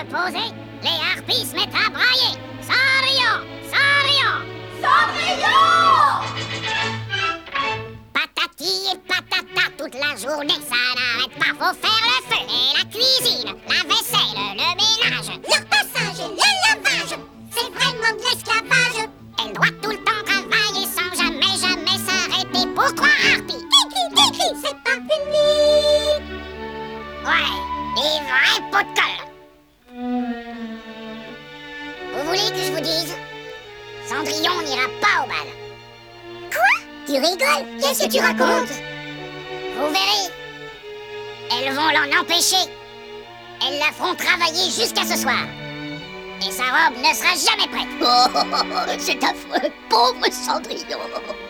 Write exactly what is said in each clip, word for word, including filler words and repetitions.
posé, les harpies se mettent à brailler. Cendrillon, Cendrillon, Cendrillon! Patati et patata, toute la journée, ça n'arrête pas. Faut faire le feu et la cuisine, la vaisselle, le ménage. Leur passage et le lavage, c'est vraiment de l'esclavage. Elle doit tout le temps travailler sans jamais, jamais s'arrêter. Pourquoi harpie? Kiki, kiki, c'est pas fini. Ouais, des vrais pots de colle. Vous voulez que je vous dise? Cendrillon n'ira pas au bal. Quoi? Tu rigoles? Qu'est-ce que tu racontes? Vous verrez. Elles vont l'en empêcher. Elles la feront travailler jusqu'à ce soir. Et sa robe ne sera jamais prête. Oh, c'est affreux, pauvre Cendrillon.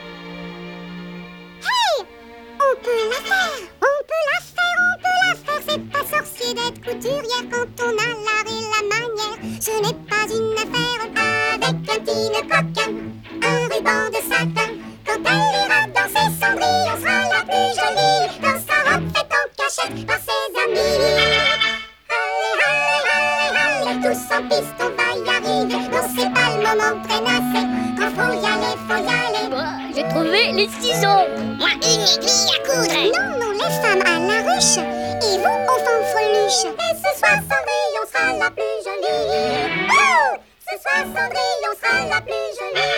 Hey! On peut la faire! On peut la faire, on peut la faire! C'est pas sorcier d'être couturière quand on a l'art et la manière. Ce n'est pas une affaire avec un petit nœud coquin, un ruban de satin. Quand elle ira danser, Cendrillon sera la plus jolie. Dans sa robe faite en cachette par ses amis. Allez, allez, allez, allez, tous en piste, on va y arriver. Non, c'est pas le moment de traînasser. Quand faut y aller, faut y aller. Moi, j'ai trouvé les ciseaux. Moi, une aiguille à coudre. Non, non, les femmes à la ruche et vous aux fanfreluches. Et ce soir, Cendrillon sera la plus jolie. Oh! Ce soir, Cendrillon sera la plus jolie.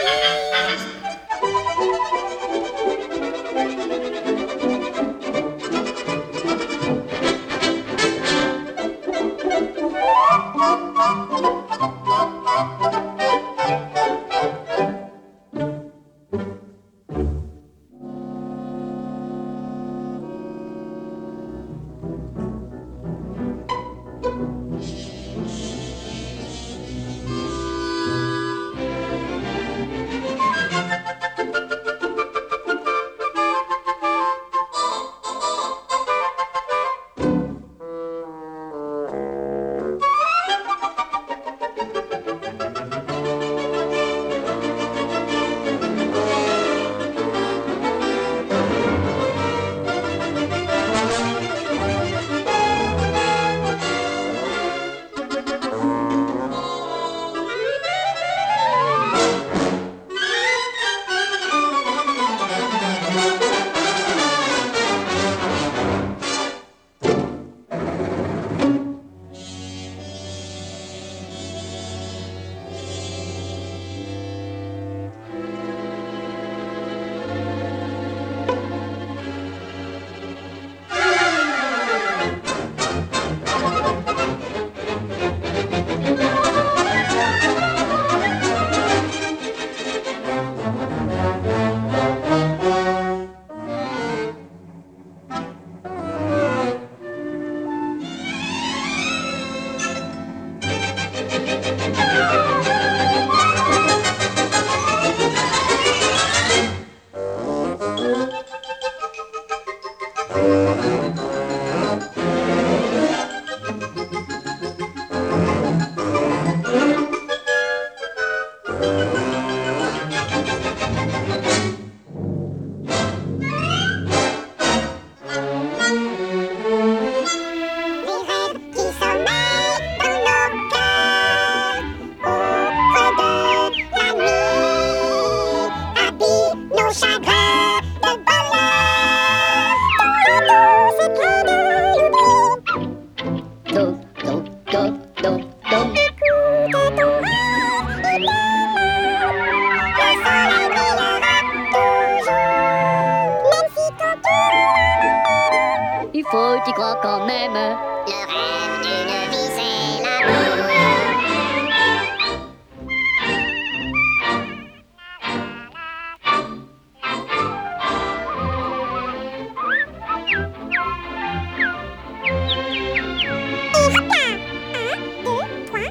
Il faut y croire quand même. Le rêve d'une vie, c'est l'amour.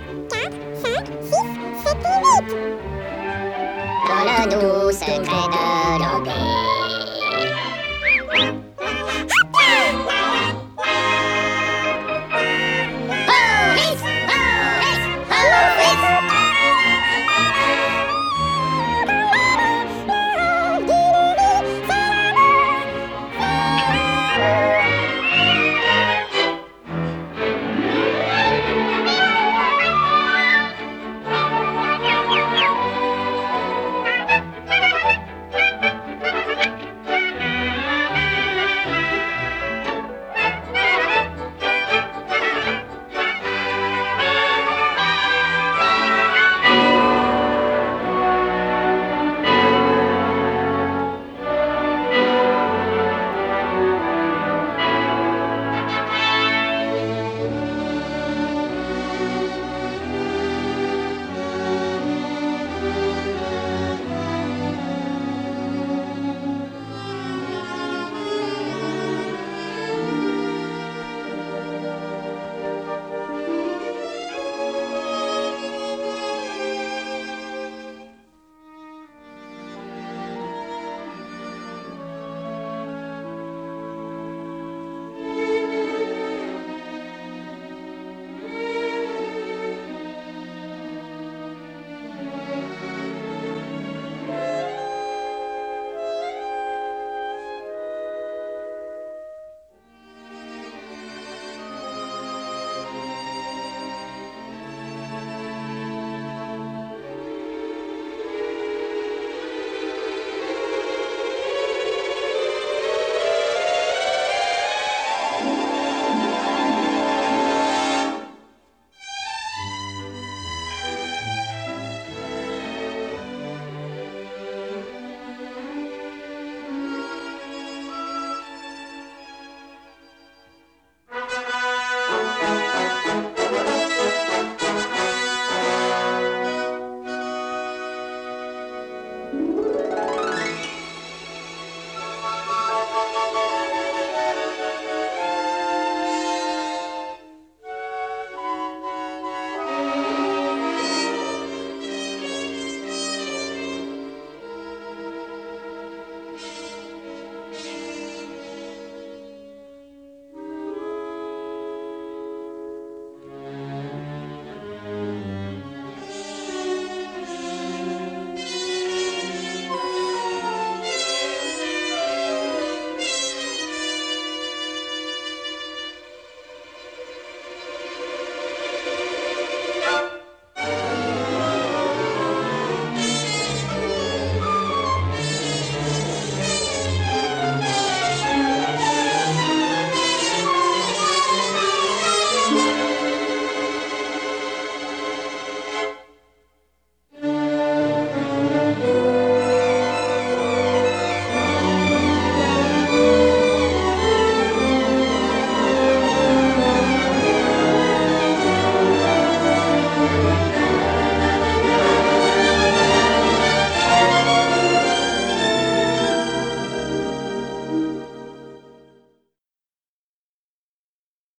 Dans le doux secret de